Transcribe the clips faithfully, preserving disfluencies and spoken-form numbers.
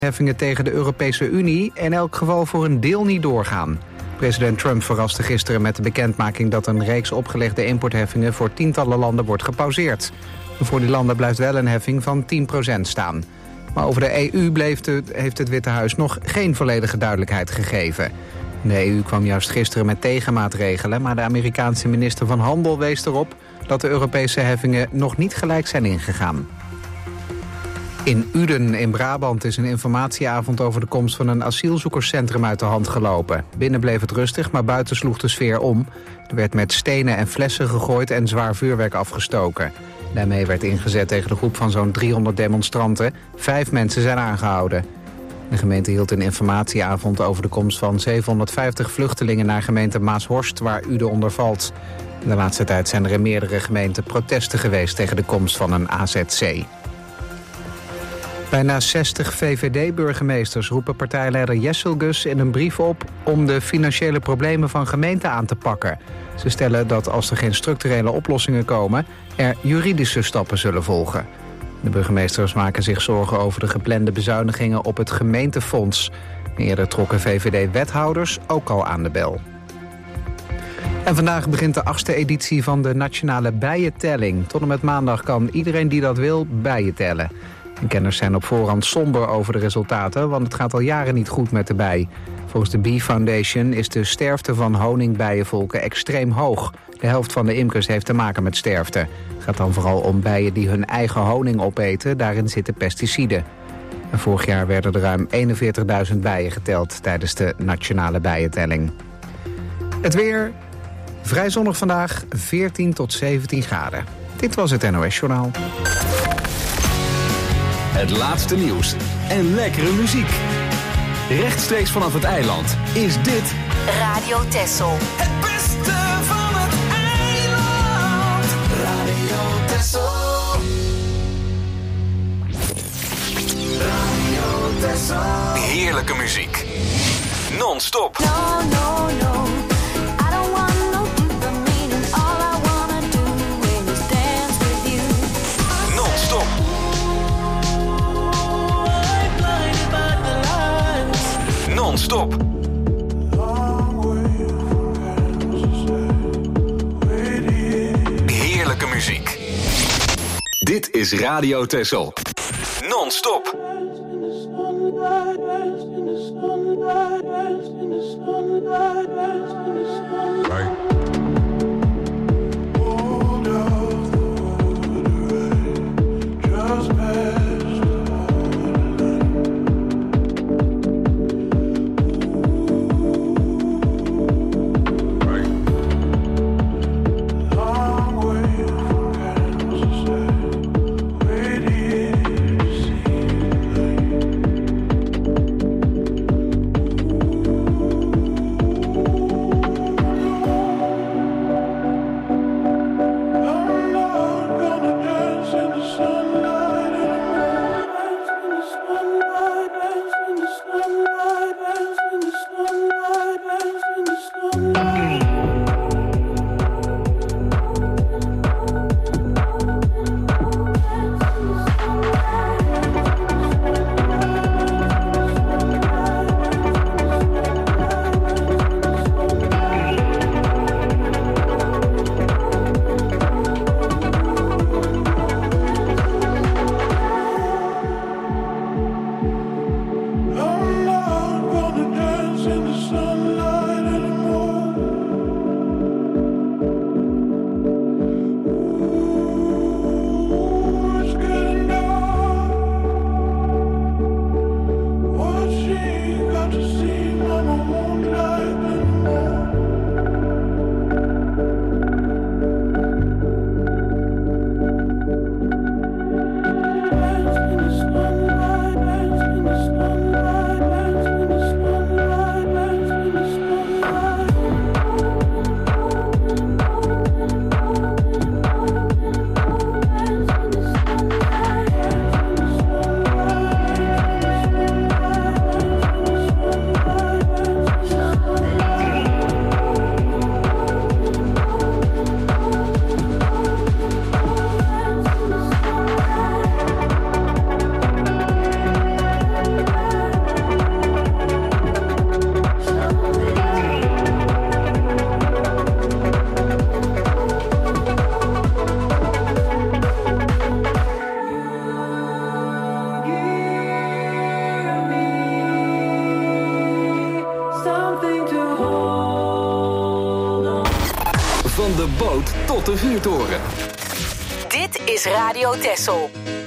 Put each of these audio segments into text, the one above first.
heffingen tegen de Europese Unie in elk geval voor een deel niet doorgaan. President Trump verraste gisteren met de bekendmaking dat een reeks opgelegde importheffingen voor tientallen landen wordt gepauzeerd. Voor die landen blijft wel een heffing van tien procent staan. Maar over de E U bleef het, heeft het Witte Huis nog geen volledige duidelijkheid gegeven. De E U kwam juist gisteren met tegenmaatregelen, maar de Amerikaanse minister van Handel wees erop dat de Europese heffingen nog niet gelijk zijn ingegaan. In Uden in Brabant is een informatieavond over de komst van een asielzoekerscentrum uit de hand gelopen. Binnen bleef het rustig, maar buiten sloeg de sfeer om. Er werd met stenen en flessen gegooid en zwaar vuurwerk afgestoken. Daarmee werd ingezet tegen de groep van zo'n driehonderd demonstranten. Vijf mensen zijn aangehouden. De gemeente hield een informatieavond over de komst van zevenhonderdvijftig vluchtelingen naar gemeente Maashorst, waar Uden onder valt. De laatste tijd zijn er in meerdere gemeenten protesten geweest tegen de komst van een A Z C. Bijna zestig V V D-burgemeesters roepen partijleider Jesselgus in een brief op om de financiële problemen van gemeenten aan te pakken. Ze stellen dat als er geen structurele oplossingen komen, er juridische stappen zullen volgen. De burgemeesters maken zich zorgen over de geplande bezuinigingen op het gemeentefonds. Eerder trokken V V D-wethouders ook al aan de bel. En vandaag begint de achtste editie van de Nationale Bijentelling. Tot en met maandag kan iedereen die dat wil bijen tellen. En kenners zijn op voorhand somber over de resultaten, want het gaat al jaren niet goed met de bij. Volgens de Bee Foundation is de sterfte van honingbijenvolken extreem hoog. De helft van de imkers heeft te maken met sterfte. Het gaat dan vooral om bijen die hun eigen honing opeten, daarin zitten pesticiden. En vorig jaar werden er ruim eenenveertigduizend bijen geteld tijdens de Nationale Bijentelling. Het weer, vrij zonnig vandaag, veertien tot zeventien graden. Dit was het N O S Journaal. Het laatste nieuws en lekkere muziek. Rechtstreeks vanaf het eiland is dit Radio Texel. Het beste van het eiland. Radio Texel. Radio Texel. heerlijke muziek. Non-stop. No, no, no. I don't want no deeper meaning. All I wanna do is dance with you. Non-stop. Non-stop. Heerlijke muziek. Dit is Radio Texel. Non-stop. Right. de boot tot de vuurtoren. Dit is Radio Texel.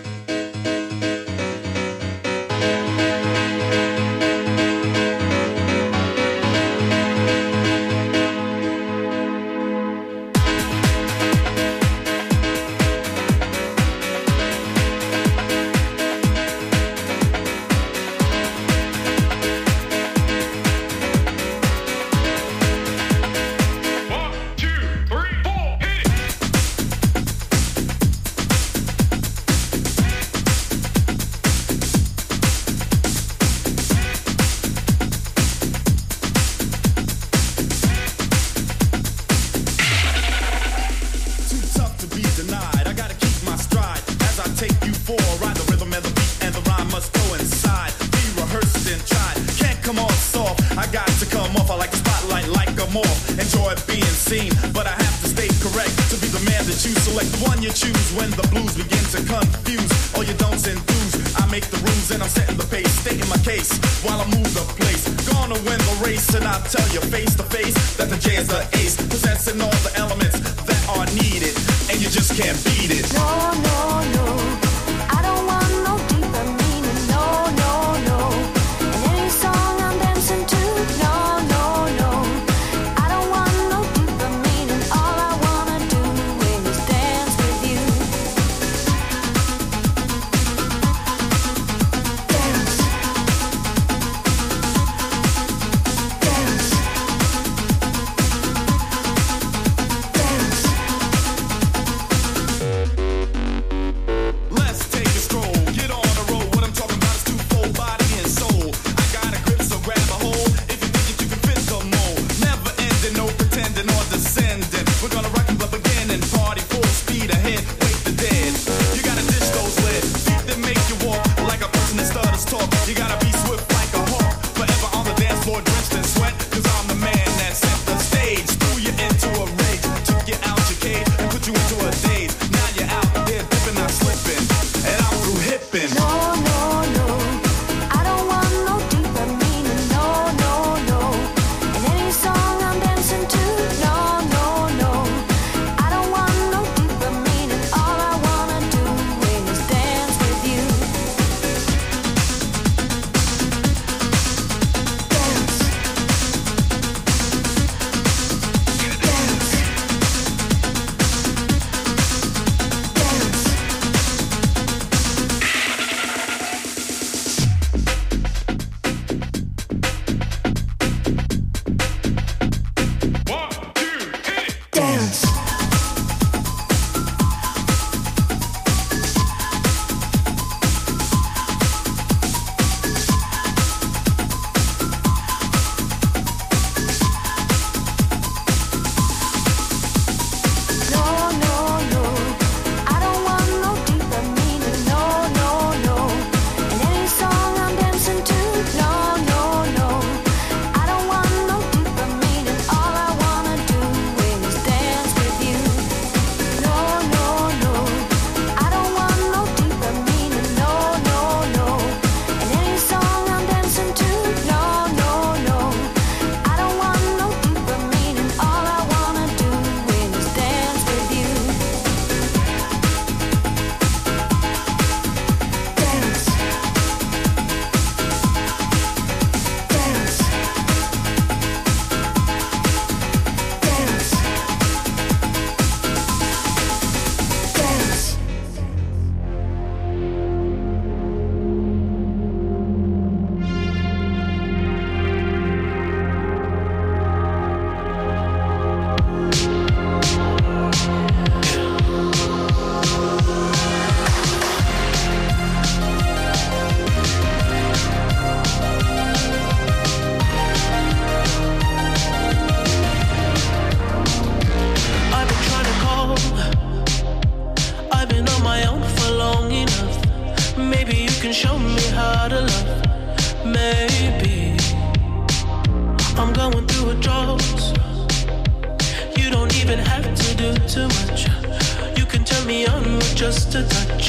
Just a touch,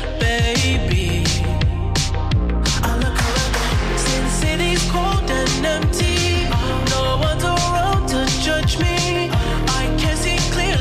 baby. I look around, see the city's cold and empty. No one's around to judge me. I can see clearly.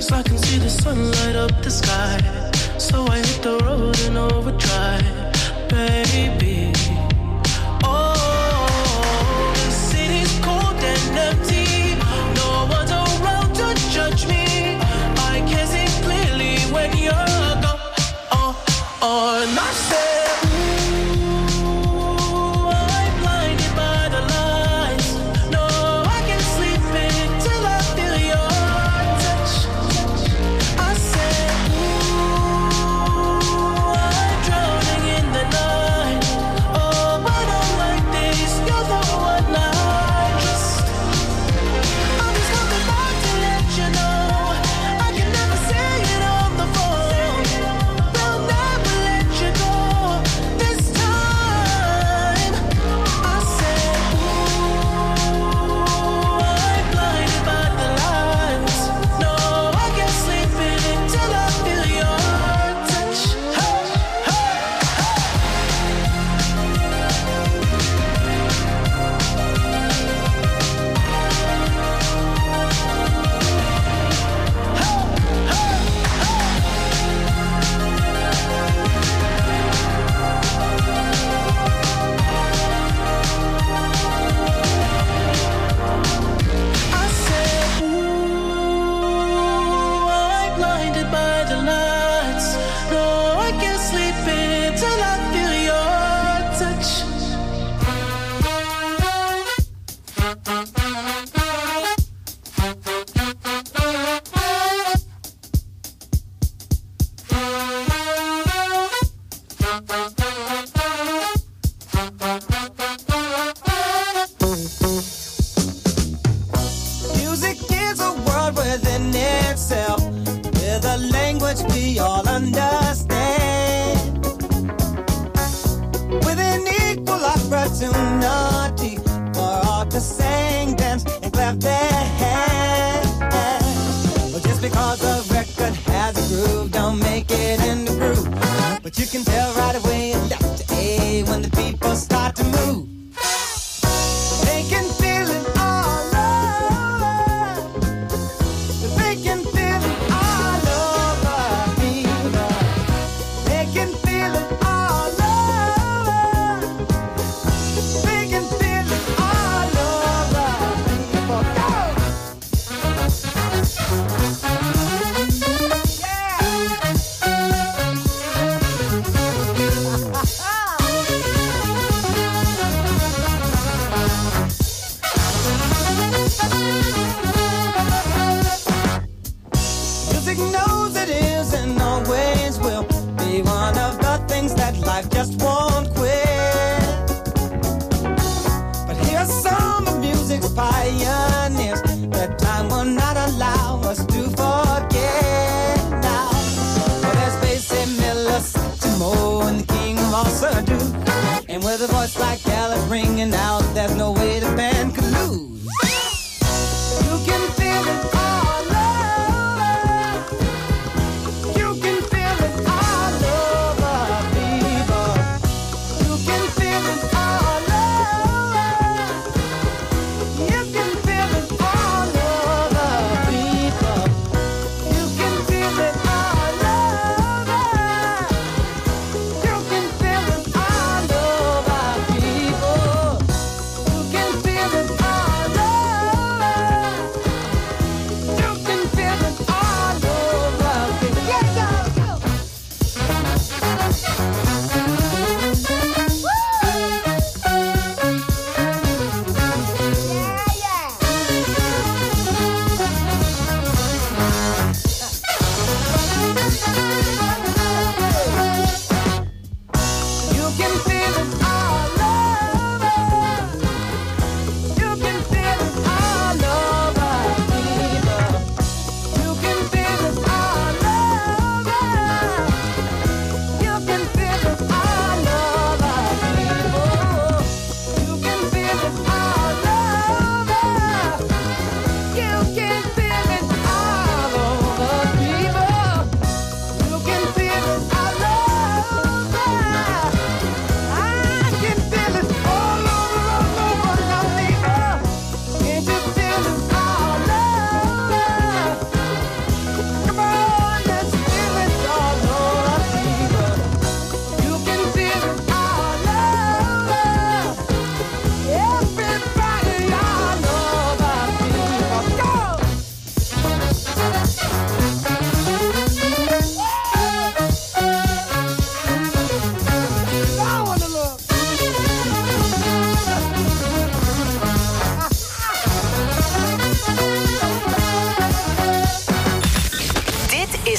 'cause I can see the sun light up the sky. So I hit the road in overdrive, baby. Oh, the city's cold and empty. No one's around to judge me. I can see clearly when you're gone. Oh, oh, and I said, ooh, I'm blinded by the lights. No, I can't sleep until I feel your touch. I said, ooh, I'm drowning in the night. Oh, I don't like this. You're the one I trust. I'm just coming back to let you know I can never say it on the phone. They'll never let you go this time. I said, ooh, I'm blinded by the lights. No, I can't sleep until I feel your touch. Hey, hey, I said, ooh, I'm blinded by the lights. No, I can't sleep until I feel your touch. Music is a world within itself, with a language we all understand, with an equal opportunity for all to sing, dance, and clap their hands. Well, just because a record has a groove, don't make it in the groove. But you can tell right away left to A when the people start to move. They can feel it all over. They can feel it all over, fever. They can feel it all over. They can feel it all over, fever. Go! Music knows it is and always will be one of the things that life just won't quit. But here's some of music's pioneers that time will not allow us to forget now. Well, there's Basie Miller, Satchmo, and the King of all Surdu. And with a voice like Gallup ringing out, there's no way the band could lose. You can feel it all over. You can feel it all over, people. You can feel it all over. You can feel it all over, people. You can feel it all over. You can feel it all over, people. You can feel it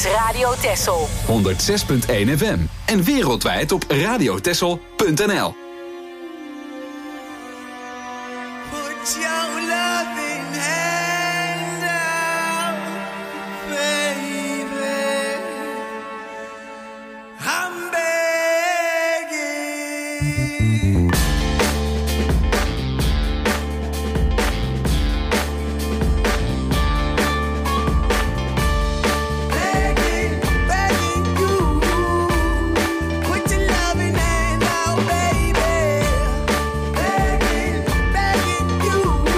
is Radio Texel. honderdzes punt één F M. En wereldwijd op radiotexel punt n l. Put your loving hand out, baby. I'm begging. Begging, begging you. Put your loving hand out, baby. Begging, begging you.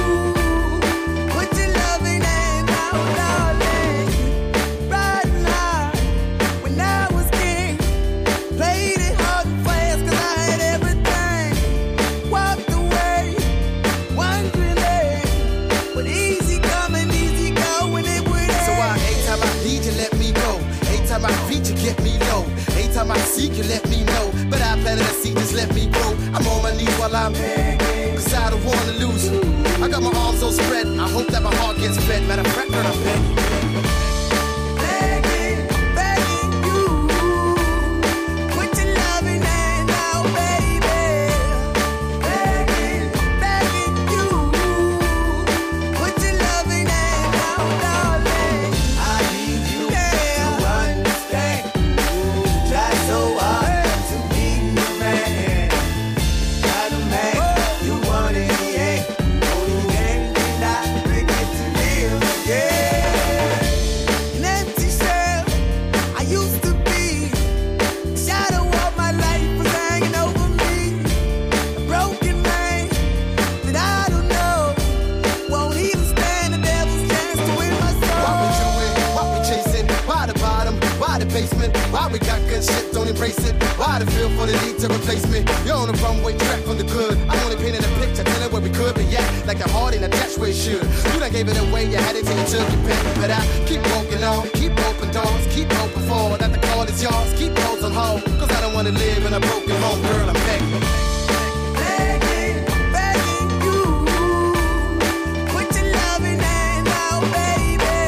Put your loving hand out, darling. Right now, when I was king, played it hard and fast 'cause I had everything. Walked away, wondering what easy come and easy go when it would So I, end. every time I need you, let me go. Every time I reach you, get me low. Every time I seek you, let me know. But I planted a seed, just let me grow. I'm on my knees while I'm begging, 'cause I don't wanna lose you. I got my arms so spread, I hope that my heart gets fed. Matter of fact, girl, I'm begging. Begging, begging you. Put your loving hand out, baby. Begging, begging you. Put your loving hand out, darling. I need you Yeah. to understand. Try so hard to be the man. Not a man you want in the end. Only then can I begin to live again. An empty shell I used to be. The shadow of my life was hanging over me. A broken man that I don't know. Won't even stand the devil's chance to win my soul. Why we doing? Why we chasing? Why the bottom? Why the basement? Why we got good shit, don't embrace it? Why the feel for the need to replace me? You're on the runway track from the good. I'm only painting a picture, telling where we could be at. Like the heart in a catch where it should. You done gave it away, you had it till you took your pick. But I keep walking on, keep open doors, keep open for that the call is yours. Keep those on hold, 'cause I don't wanna live in a broken home, girl, I'm begging. Begging, begging you. Put your loving hand out, baby.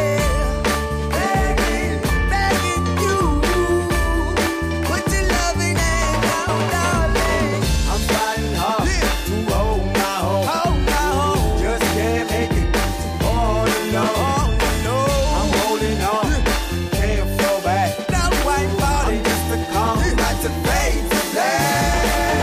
Begging, begging you. Put your loving hand out, darling. I'm fighting hard to hold my home. Hold my hold. Just can't make it all alone. I'm holding on, can't fall back. Now white body Just to come back to face to black.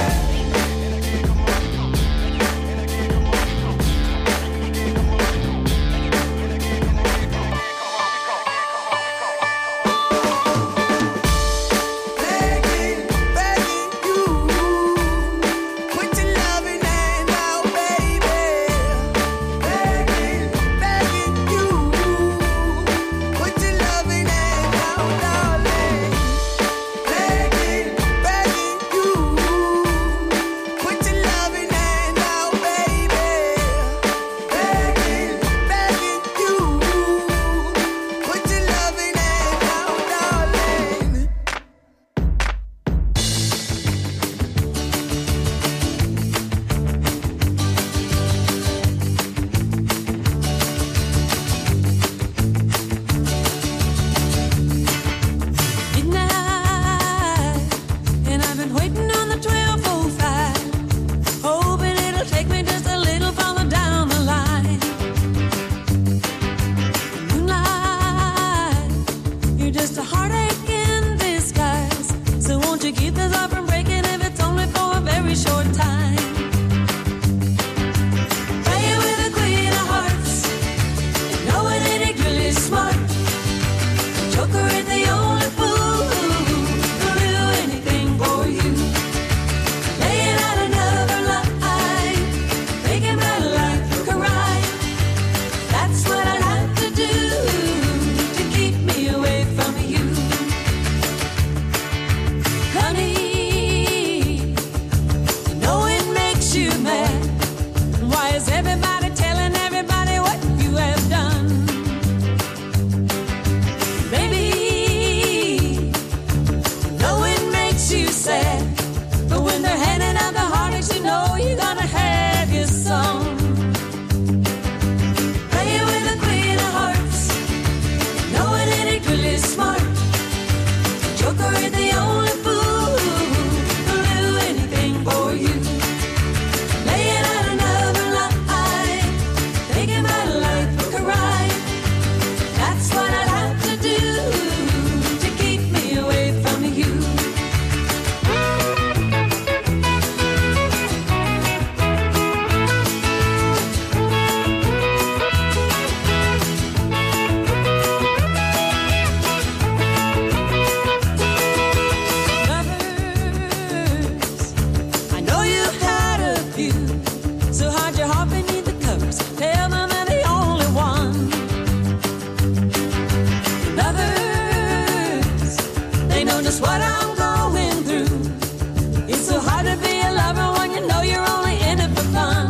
just what I'm going through. It's so hard to be a lover when you know you're only in it for fun.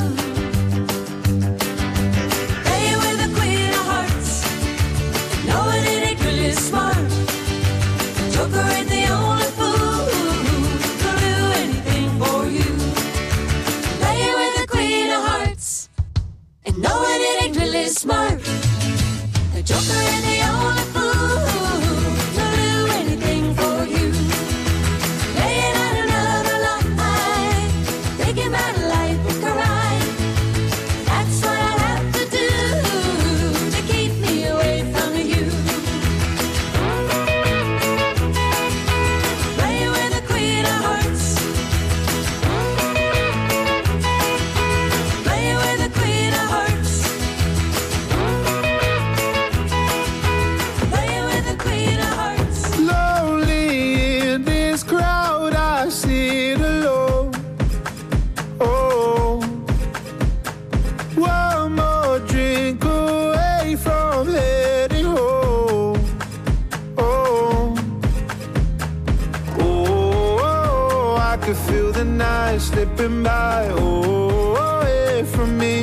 Playing with the queen of hearts, knowing it ain't really smart. Joker ain't the only fool who'll do anything for you. Playing with the queen of hearts, and knowing it ain't really smart. The Joker ain't the only fool who'll do anything for you. Laying out another lie, thinking about life with cry. That's what I have to do to keep me away from you. Playing with the queen of hearts, playing with the queen of hearts, playing with the queen of hearts. Lonely in this crowd, I sit alone. Oh, one more drink away from heading home. Oh, oh, I could feel the night slipping by. Oh, away from me.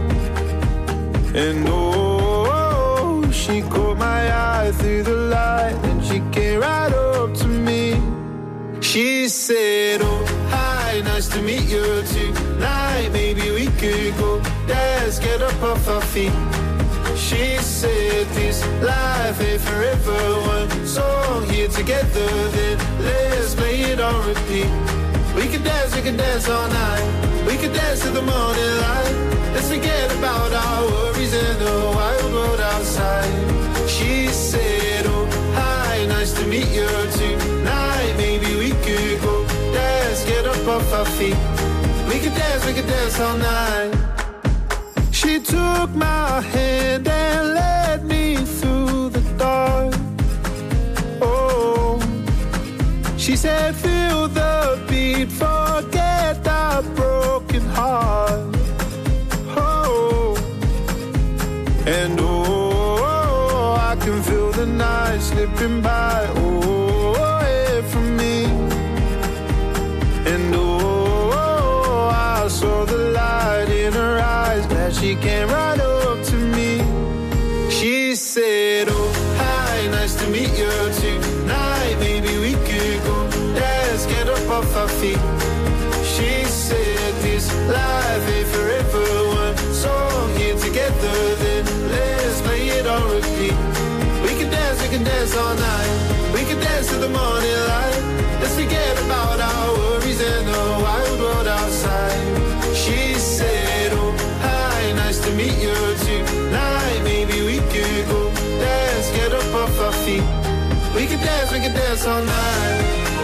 And oh, she caught my eye through the light, and she came right up to me. She said, oh, hi, nice to meet you tonight. Maybe we could go dance, get up off our feet. She said, this life ain't forever. One song here together, then let's play it on repeat. We could dance, we could dance all night. We could dance to the morning light. Let's forget about our worries in the wild world outside. She said, oh, hi, nice to meet you tonight. Maybe we could go dance, get up off our feet. We could dance, we could dance all night. She took my hand and led me through the dark. Oh, she said, feel the beat, forget that broken heart. Oh, and oh, I can feel the night slipping by. Oh, away from me. And oh, I saw the light in her eyes, glad she came right up to me. She said, oh, hi, nice to meet you tonight. Maybe we could go dance, get up off our feet. She said, this life ain't forever. One song here together, then let's play it on repeat. We can dance, we can dance all night. We can dance to the morning light. Let's forget about our worries and the wild world outside. She said, oh, hi, nice to meet you tonight. Maybe we could go dance, get up off our feet. We can dance, we can dance all night.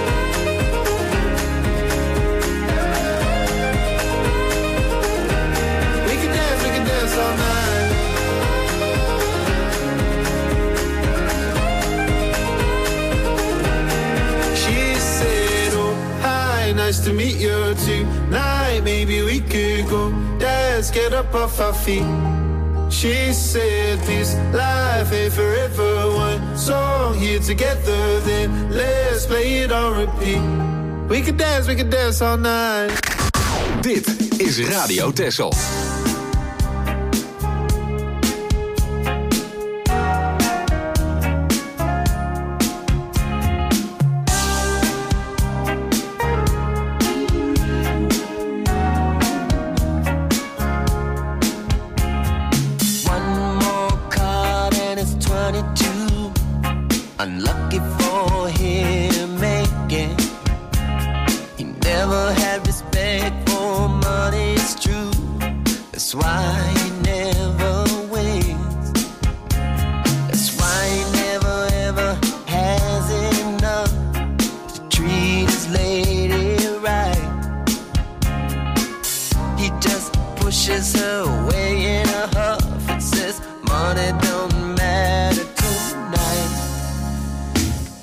We can dance, we can dance all night. She said, oh, hi, nice to meet you tonight. Maybe we could go dance, get up off our feet. She said, this life ain't forever. One song here together, then let's play it on repeat. We could dance, we could dance all night. Dit is Radio Texel. Unlucky for him, making. He never had respect for money, it's true. That's why he never wins. That's why he never ever has enough to treat his lady right. He just pushes her away in a huff and says, money don't matter tonight.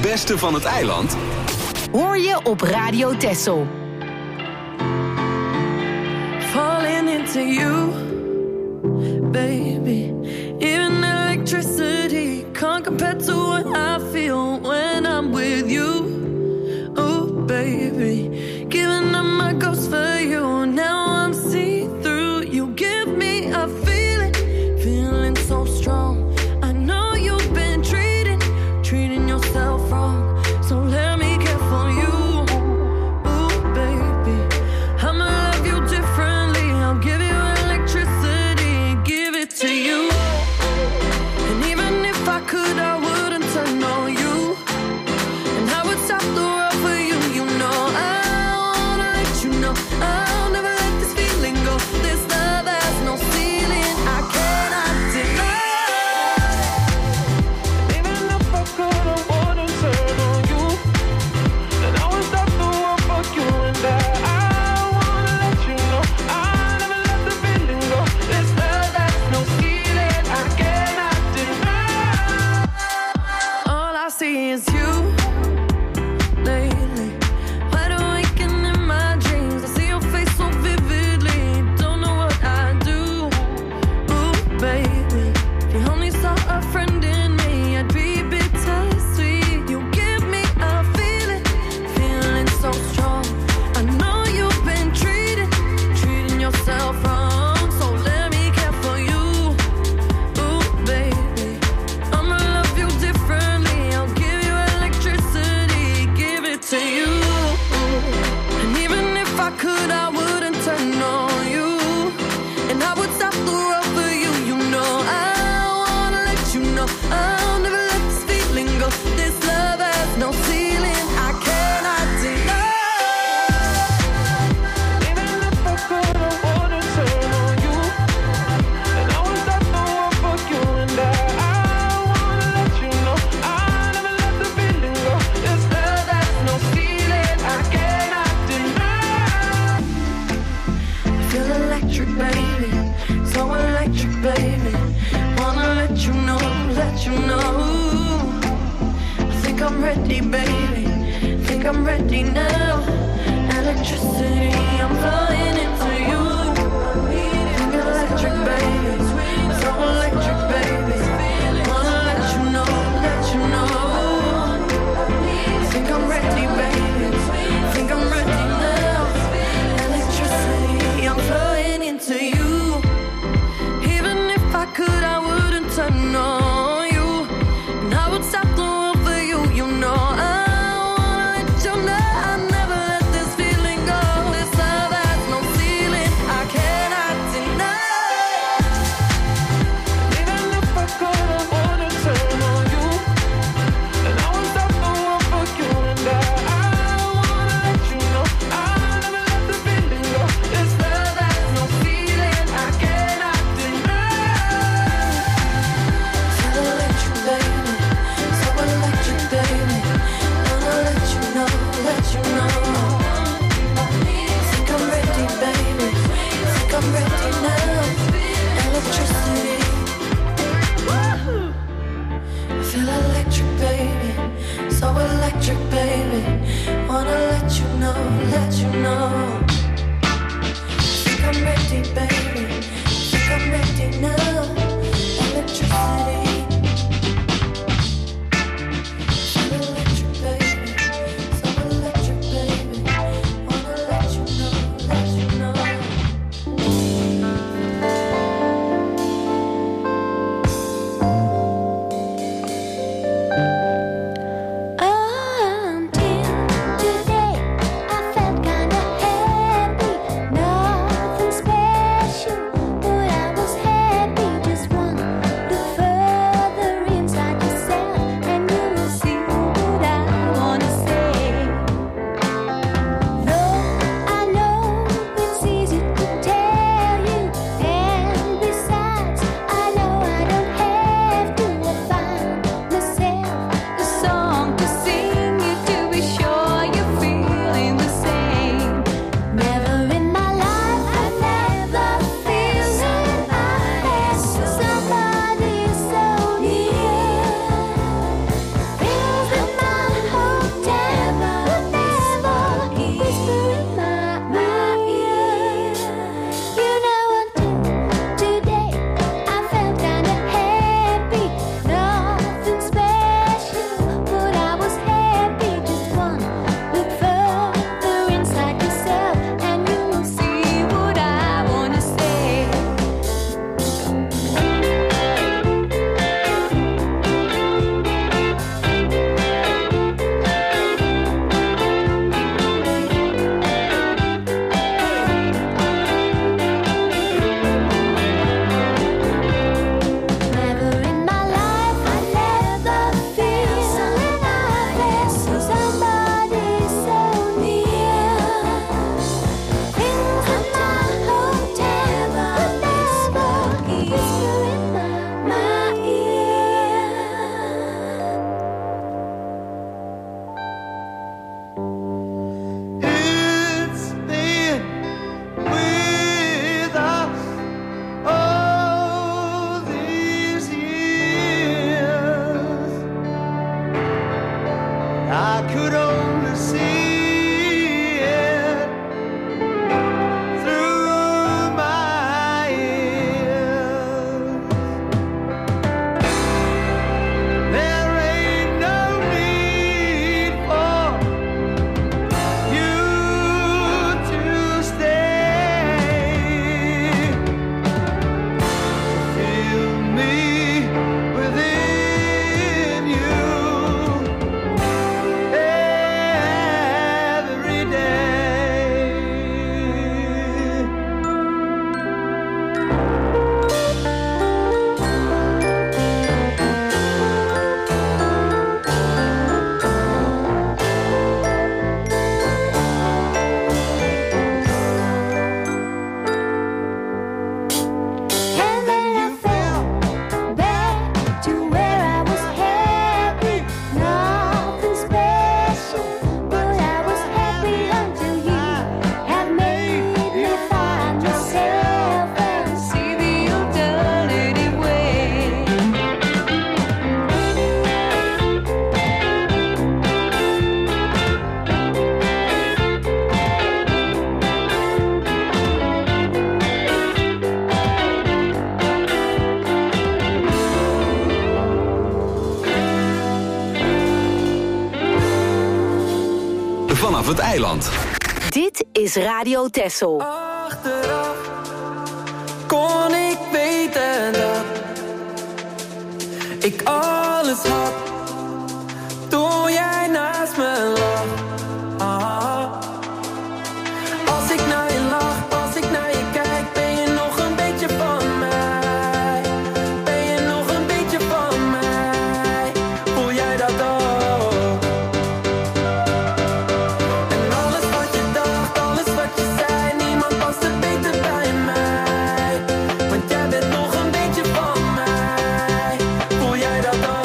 beste van het eiland? Hoor je op Radio Texel. Falling into you, baby. Even electricity can't compare to what I feel when I'm with you. Oh, baby, giving up my ghost for you. Now I'm see-through. You give me a feeling, feeling so strong. I know you've been treating, treating yourself wrong. So let me care for you. Ooh, baby, I'ma love you differently. I'll give you electricity, give it to you. And even if I could, I wouldn't turn on you. And I would stop the world for you. You know I wanna let you know I'll never let this feeling go. This love has no ceiling, I cannot deny. Even if I could, I wouldn't turn on you. And I would stop the world for you. And I, I wanna let you know I'll never let the feeling go. This love has no ceiling, I cannot deny. All I see is you lately. Wide awake and in my dreams, I see your face so vividly. Don't know what I do. Ooh, baby, if you only saw a friend in me, I'd be bittersweet. You give me a feeling, feeling so strong. I know you've been treating, treating yourself wrong. So let me care for you. Ooh, baby, I'ma love you differently. I'll give you electricity, give it to you. And even if I could, I wouldn't turn on you. And I would stop the world for you. You know I wanna let you know I'll never let this feeling go. This love has no ceiling, I cannot deny. Even if I could, I wouldn't turn on you. And I would stop the world for you. And I, I wanna let you know I'll never let the feeling go. This love has no ceiling, I cannot deny. I feel electric, baby, so electric, baby. Wanna let you know, let you know. I think I'm ready, baby. Think I'm ready now. Electricity, I'm flying into you. Think electric, baby, so electric, baby. Wanna let you know, let you know. I think I'm ready, baby. Think I'm ready now. Electricity, I'm flying into you. Even if I could, I wouldn't turn on you. And I would stop the world for you. You know I wanna let you know I never let this feeling go. This love has no het eiland. Dit is Radio Texel. Achteraf kon ik weten dat ik alles had toen jij naast me lag. Ah. Als ik naar je lach, als ik naar je kijk, ben je nog een beetje van mij. Ben je nog een beetje van mij? Voel jij dat ook? En alles wat je dacht, alles wat je zei, niemand past er beter bij mij. Want jij bent nog een beetje van mij. Voel jij dat ook?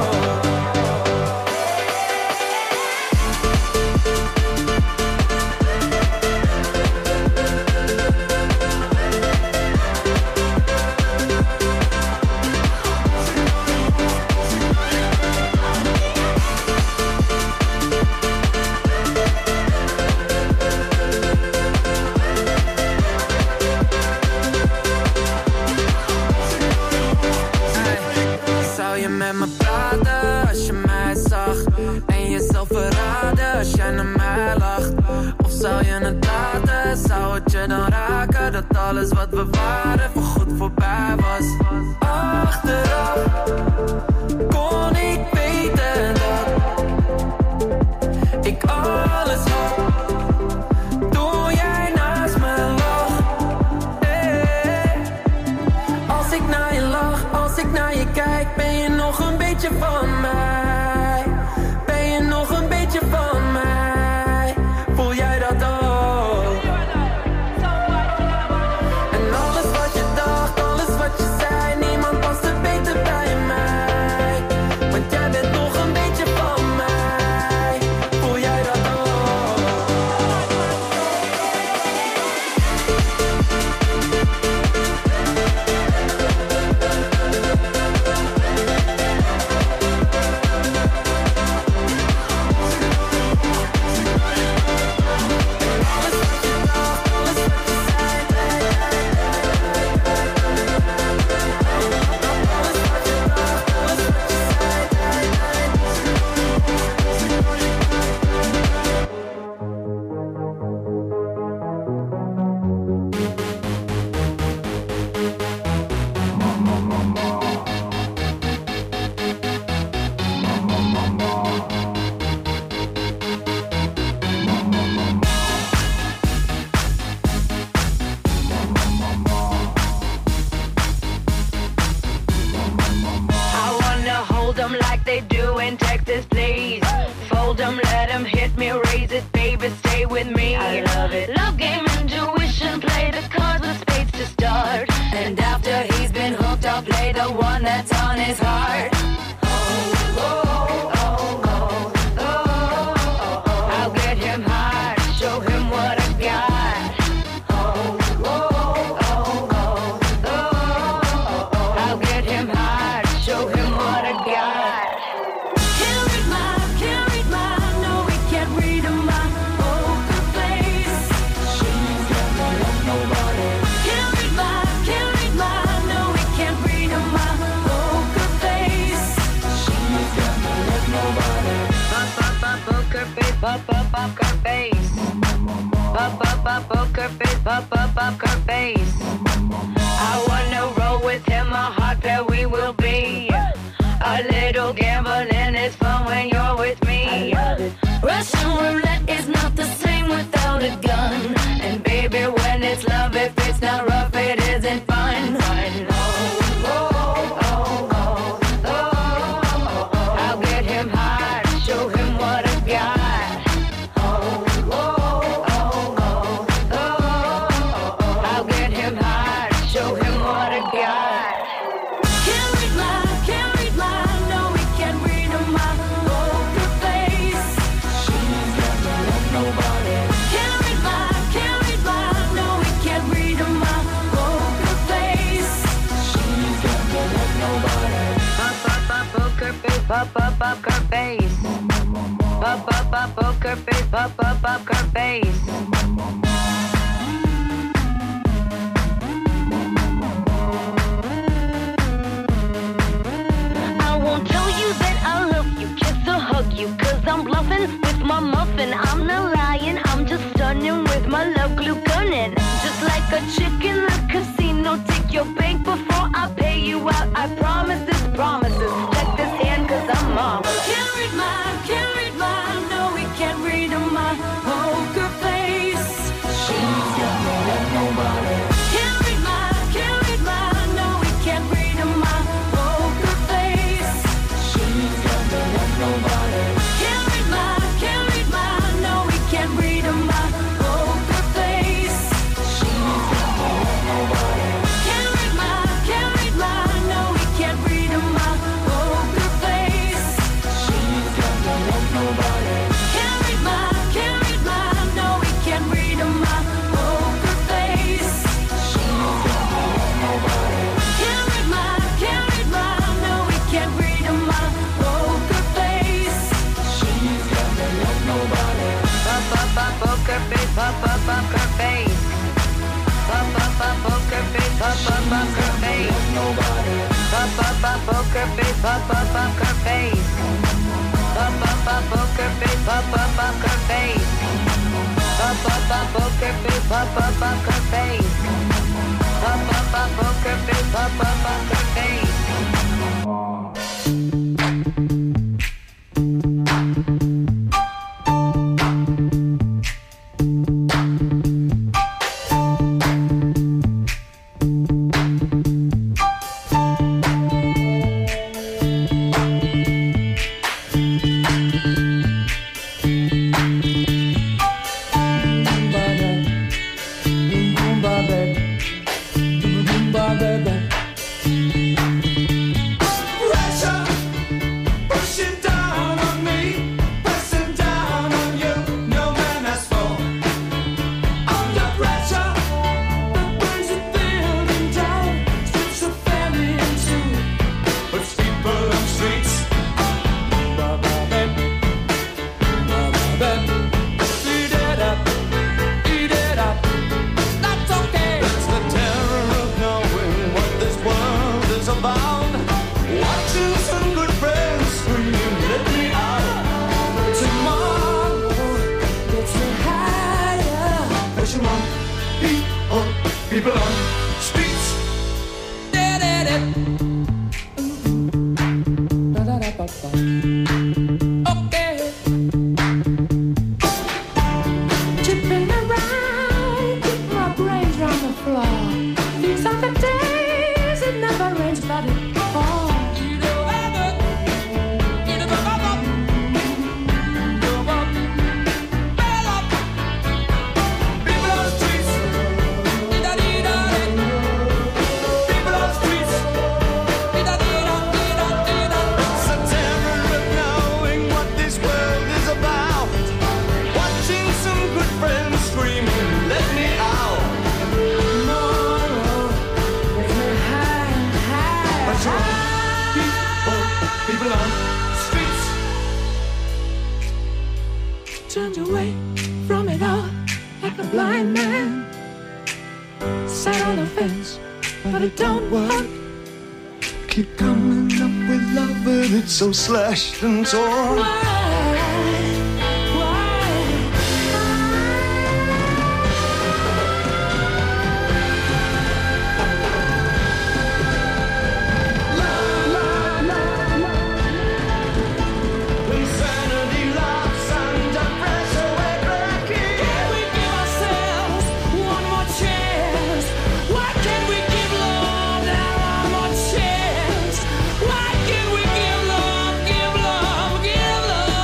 Zou je met me praten als je mij zag? En jezelf verraden als jij naar mij lacht? Of zou je het laten? Zou het je dan raken dat alles wat we waren voorgoed voorbij was? Achteraf kon ik weten dat ik alles had toen jij naast me lag. Hey. Als ik naar je lach, als ik naar je kijk, ben je nog een beetje van mij? Ben je nog een beetje van mij? Voel jij dat ook? En alles wat je dacht, alles wat je zei, niemand past er beter bij mij. Want jij bent nog een beetje van mij. Voel jij dat ook? I wanna hold them like they do in Texas, please. Fold them, let them hit me, raise it, baby, stay with me. I love it. Love game, intuition, play the cards with spades to start. And after he's been hooked, I'll play the one that's on his heart. Oh, oh, oh, oh, oh, oh, oh. I'll get him hard, show him what I got. Oh, oh, oh, oh, oh, oh. I'll get him hard, show him what I got. Can't read my, can't read my, no, we can't read my poker face. She's got me like nobody. Can't read my, can't read my, no, we can't read my poker face. She's got me like nobody. Pop, pop, pop, poker face, pop, pop, pop, car face. Pop, pop, pop, poker face, pop, pop, pop, car face. I wanna roll with him, a hot pair we will be. A little gambling is fun when you're with me. Russian roulette is not the same without a gun. And baby, when it's love, if it's not rough, it isn't fun. Fun. Oh, oh, oh, oh, oh, oh, oh. I'll get him hard, show him what I got. Oh, oh, oh, oh, oh, oh. I'll get him hard, show him what I got. Can't read my, can't read my, no, we can't read my poker face. She's got me like nobody. Can't read my, can't read my, no, we can't read my poker face. She's got me like nobody. Pop, pop, pop, poker face, pop, pop, pop, car face. Pop, pop, pop, poker face, pop, pop, pop, car face. I won't I'm bluffing with my muffin. I'm not lying. the chick in the casino. Take your bank before I pay you out. I promise this promises. Check this hand, cause I'm mom. Can't read mine, can't read mine. No, we can't read my poker face. She's got me like nobody. Can't read mine, can't read mine. No, we can't read my poker face. She's got me like nobody. Can't read mine, can't read mine. No, we can't read my poker face. She's got me like nobody. Can't read mine, can't read mine. No, we can't read my poker face. She's got me like nobody. Can't read mine, can't read mine. No, we can't read my poker face. She's got me like nobody. Can't read mine, can't read mine. No, we can't read my poker face. She's got me like nobody. Pop up up poker face, pop up poker face. Pop up up poker face, pop up poker face. Pop up up poker face, pop up poker face. Pop up up poker face, pop up poker face. Pop up up poker face, pop up poker face. Pop up up poker face, pop up poker face. Pushing down on me, pressing down on you. No man has fall. Under pressure, that brings the building down, splits the family in two, puts people on streets. Eat it up, eat it up. That's okay. That's the terror of knowing what this world is about. Watching some good friends scream, let me out. Tomorrow gets me higher. Pushing on people, people on streets. Okay. Tipping around, keep my brains round the floor. These are the days it never rains, but it falls. Turned away from it all like a blind man. Sat on the fence, but it don't work. Keep coming up with love, but it's so slashed and torn. Why? Insanity laughs under pressure, we're breaking. Can we give ourselves one more chance? Why can't we give love now one more chance? Why can't we give love, give love, give love?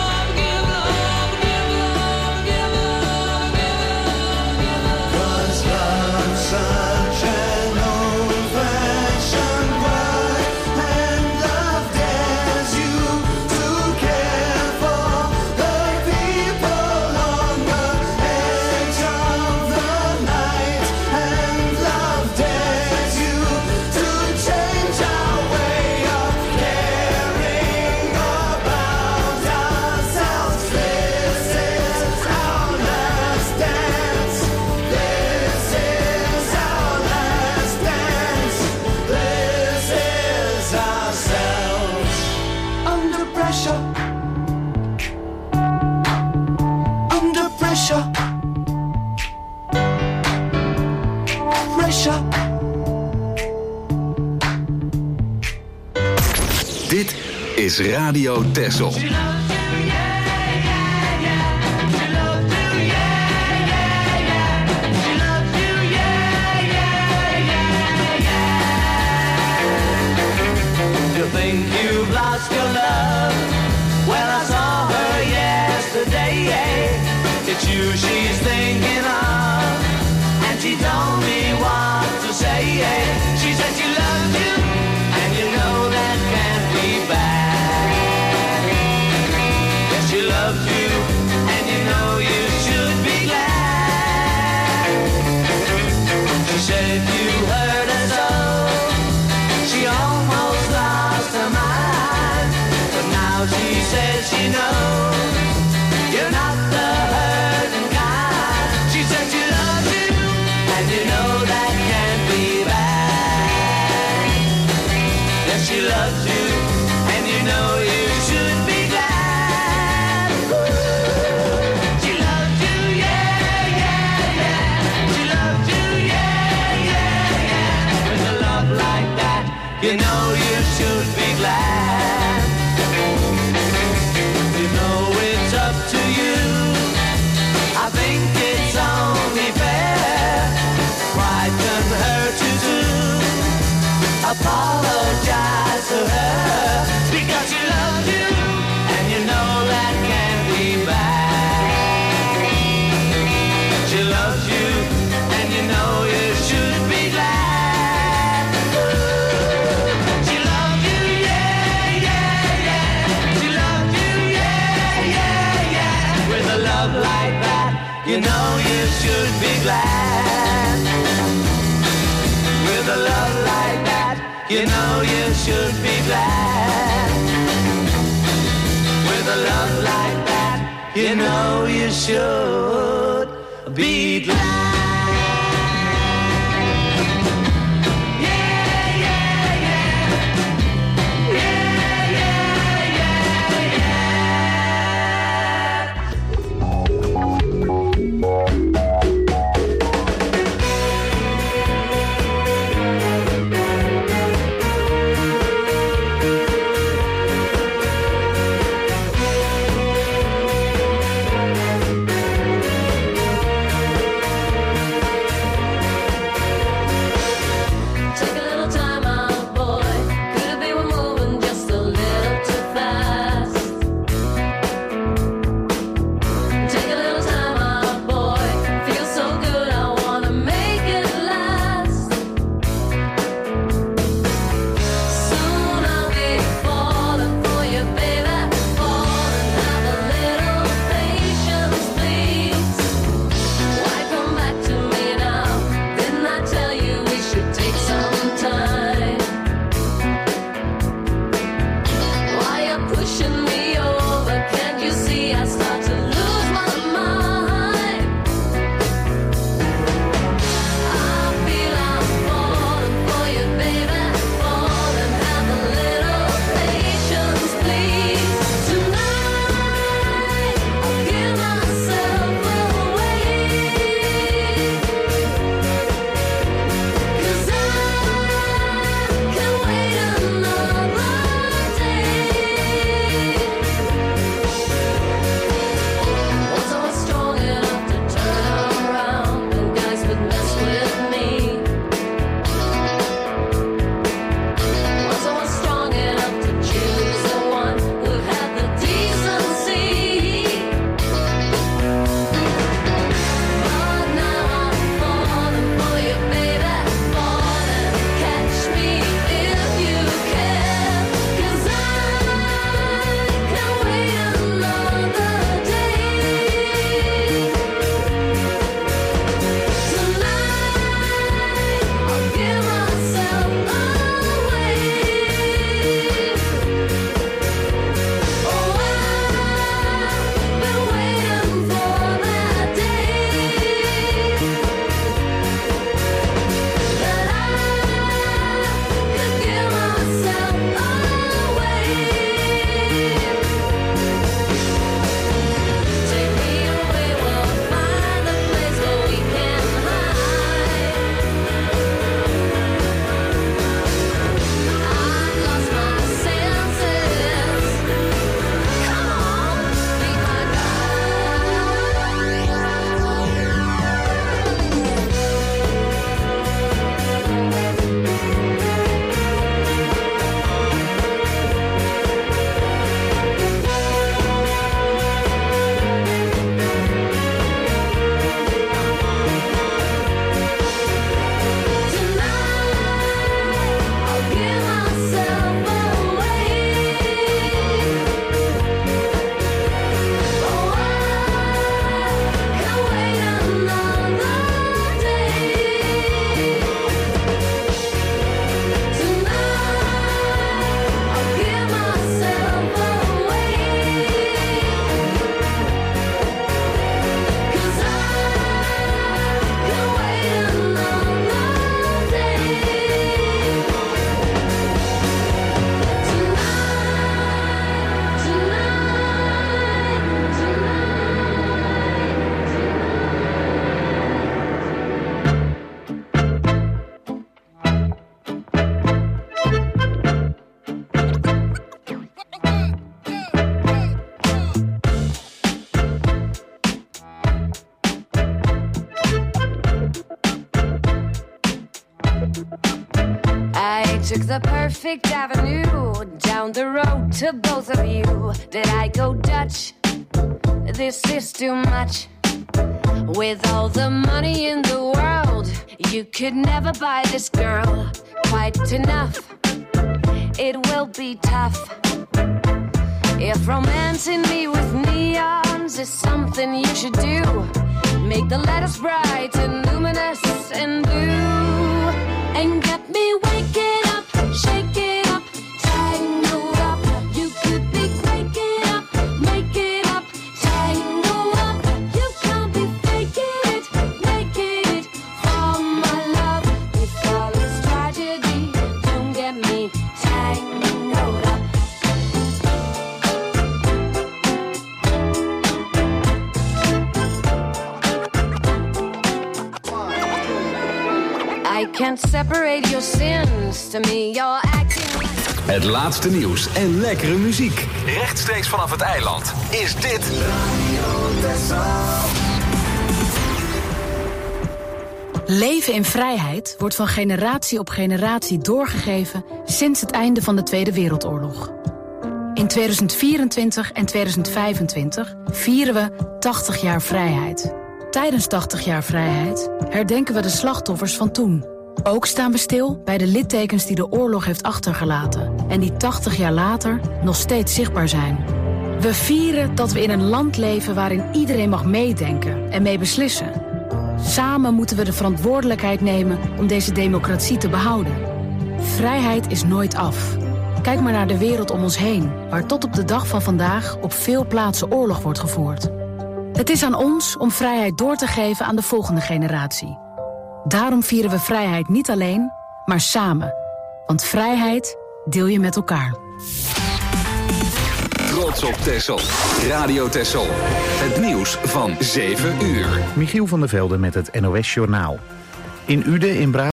toy shop. Dit is Radio Texel. You think you've lost your love? Well, I saw her yesterday. It's you she's thinking of, and she told me what to say. She said she loved you, and you know that can't be bad. Yes, she loved you, and you know you should be glad. She said you hurt her so, she almost lost her mind. But now she says she knows you're not the hurting kind. She said she loves you, and you know that can't be bad. Yes, she loves you, and you know you should be glad. She loves you, yeah, yeah, yeah. She loves you, yeah, yeah, yeah. With a love like that, you know you should be glad. You know it's up to you. I think it's only fair. Pride can hurt you too. Apologize to her, because she loves you, and you know that can't be bad. She loves you, and you know you should be glad. She loves you, yeah, yeah, yeah. She loves you, yeah, yeah, yeah. With a love like that, you know you should be glad. With a love like that, you know you should be glad. With a love like that, you know you should be glad. Yeah, yeah, yeah. Yeah, yeah, yeah, yeah. I took the perfect avenue down the road to both of you. Did I go Dutch? This is too much. With all the money in the world, you could never buy this girl quite enough. It will be tough. If romancing me with neons is something you should do, make the letters bright and luminous and blue, and get me waking up, shaking up, tangled up. You could be waking up, making up, tangled up. You can't be faking it, making it for my love. If all is tragedy, don't get me tangled up. I can't separate your sins. To me, you're acting like... Het laatste nieuws en lekkere muziek. Rechtstreeks vanaf het eiland is dit Radio Texel. Leven in vrijheid wordt van generatie op generatie doorgegeven sinds het einde van de Tweede Wereldoorlog. In tweeduizend vierentwintig en tweeduizend vijfentwintig vieren we tachtig jaar vrijheid. Tijdens tachtig jaar vrijheid herdenken we de slachtoffers van toen. Ook staan we stil bij de littekens die de oorlog heeft achtergelaten en die tachtig jaar later nog steeds zichtbaar zijn. We vieren dat we in een land leven waarin iedereen mag meedenken en mee beslissen. Samen moeten we de verantwoordelijkheid nemen om deze democratie te behouden. Vrijheid is nooit af. Kijk maar naar de wereld om ons heen, waar tot op de dag van vandaag op veel plaatsen oorlog wordt gevoerd. Het is aan ons om vrijheid door te geven aan de volgende generatie. Daarom vieren we vrijheid niet alleen, maar samen. Want vrijheid deel je met elkaar. Trots op Texel. Radio Texel. Het nieuws van zeven uur. Michiel van der Velde met het N O S Journaal. In Uden in Brabant